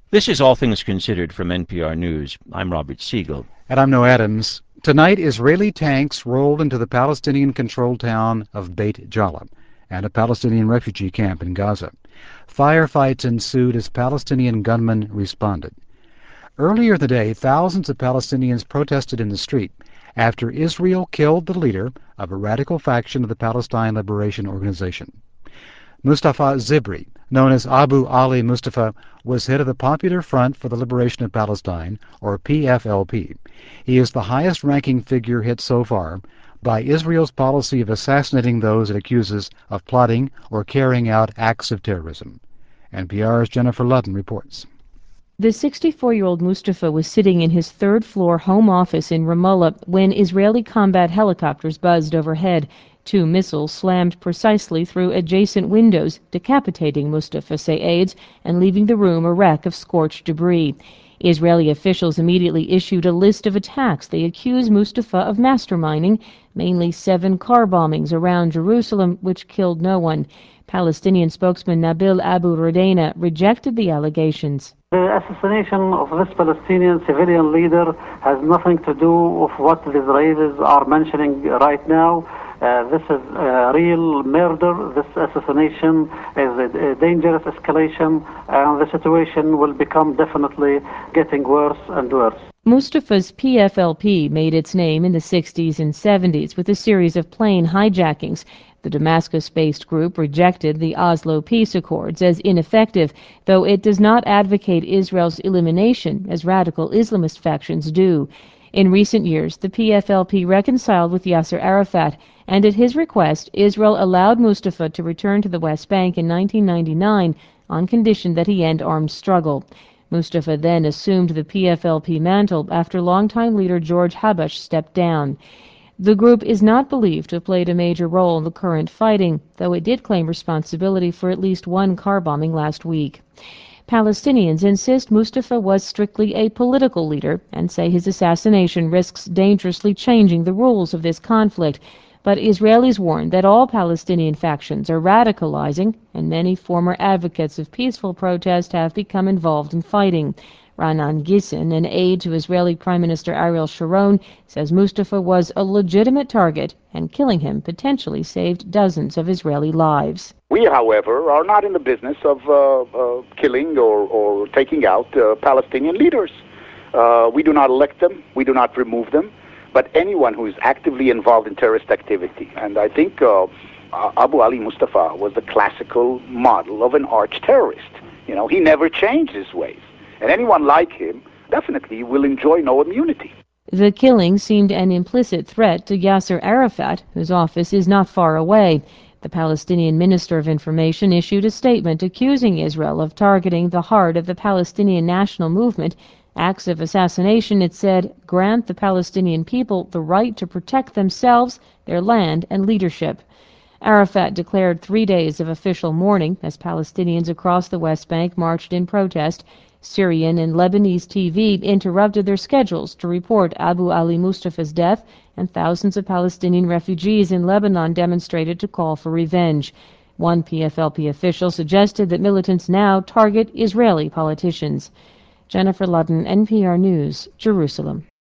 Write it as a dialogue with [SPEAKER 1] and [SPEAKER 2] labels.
[SPEAKER 1] This is All Things Considered from NPR News. I'm Robert Siegel.
[SPEAKER 2] And I'm Noah Adams. Tonight, Israeli tanks rolled into the Palestinian-controlled town of Beit Jala and a Palestinian refugee camp in Gaza. Firefights ensued as Palestinian gunmen responded. Earlier in the day, thousands of Palestinians protested in the street after Israel killed the leader of a radical faction of the Palestine Liberation Organization. Mustafa Zibri, known as Abu Ali Mustafa, was head of the Popular Front for the Liberation of Palestine, or PFLP. He is the highest-ranking figure hit so far by Israel's policy of assassinating those it accuses of plotting or carrying out acts of terrorism. NPR's Jennifer Ludden reports.
[SPEAKER 3] The 64-year-old Mustafa was sitting in his third-floor home office in Ramallah when Israeli combat helicopters buzzed overhead. 2 missiles slammed precisely through adjacent windows, decapitating Mustafa, say aides, and leaving the room a wreck of scorched debris. Israeli officials immediately issued a list of attacks they accuse Mustafa of masterminding, mainly 7 car bombings around Jerusalem, which killed no one. Palestinian spokesman Nabil Abu Rudaina rejected the allegations.
[SPEAKER 4] The assassination of this Palestinian civilian leader has nothing to do with what the Israelis are mentioning right now. This is a real murder. This assassination is a dangerous escalation, and the situation will become definitely getting worse and worse.
[SPEAKER 3] Mustafa's PFLP made its name in the 60s and 70s with a series of plane hijackings. The Damascus-based group rejected the Oslo peace accords as ineffective, though it does not advocate Israel's elimination as radical Islamist factions do. In recent years, the PFLP reconciled with Yasser Arafat, and at his request, Israel allowed Mustafa to return to the West Bank in 1999 on condition that he end armed struggle. Mustafa then assumed the PFLP mantle after longtime leader George Habash stepped down. The group is not believed to have played a major role in the current fighting, though it did claim responsibility for at least 1 car bombing last week. Palestinians insist Mustafa was strictly a political leader and say his assassination risks dangerously changing the rules of this conflict. But Israelis warn that all Palestinian factions are radicalizing, and many former advocates of peaceful protest have become involved in fighting. Raanan Gissin, an aide to Israeli Prime Minister Ariel Sharon, says Mustafa was a legitimate target, and killing him potentially saved dozens of Israeli lives.
[SPEAKER 5] We, however, are not in the business of killing or taking out Palestinian leaders. We do not elect them. We do not remove them. But anyone who is actively involved in terrorist activity, and I think Abu Ali Mustafa was the classical model of an arch terrorist. You know, he never changed his ways. And anyone like him definitely will enjoy no immunity.
[SPEAKER 3] The killing seemed an implicit threat to Yasser Arafat, whose office is not far away. The Palestinian Minister of Information issued a statement accusing Israel of targeting the heart of the Palestinian national movement. Acts of assassination, it said, grant the Palestinian people the right to protect themselves, their land, and leadership. Arafat declared 3 days of official mourning as Palestinians across the West Bank marched in protest. Syrian and Lebanese TV interrupted their schedules to report Abu Ali Mustafa's death, and thousands of Palestinian refugees in Lebanon demonstrated to call for revenge. One PFLP official suggested that militants now target Israeli politicians. Jennifer Ludden, NPR News, Jerusalem.